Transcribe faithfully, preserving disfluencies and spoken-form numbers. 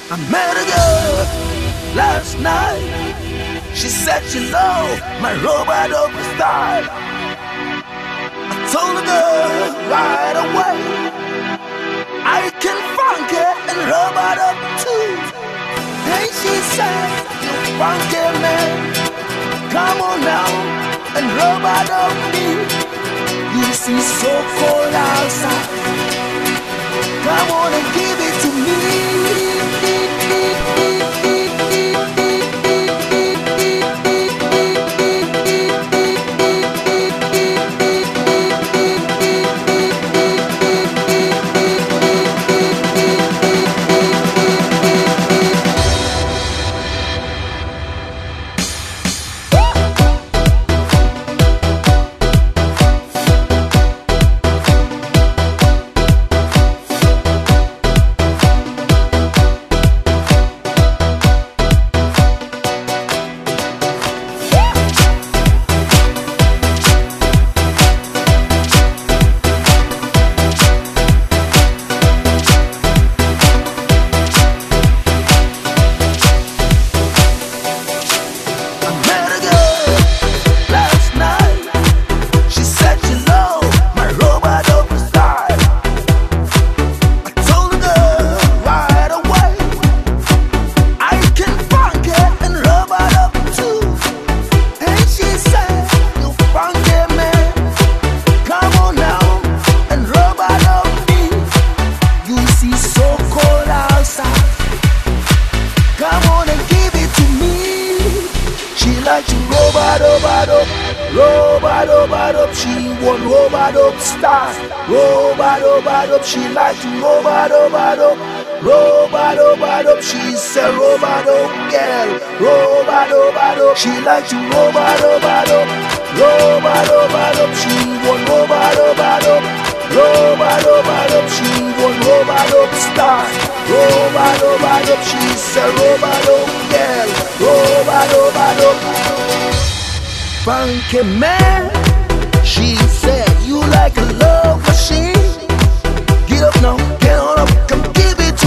I met a girl last night. She said she loved my robot of style. I told the girl right away I can funk it and robot up too. And she said, you funky man, come on now and robot up me. You see so cold outside, come on and give it to me. Like to robot up, up, robot up, up. She want robot up star, robot up, up. She like to robot up, up, robot up, up. She's a robot up girl, robot up, up. She like to robot up, up, robot up, up. She want robot up, up, robot up, up. She want robot up star, robot up, up. She's a robot up girl, robot up, up. Funky man, she said you like a love machine. Get up now, get on up, come give it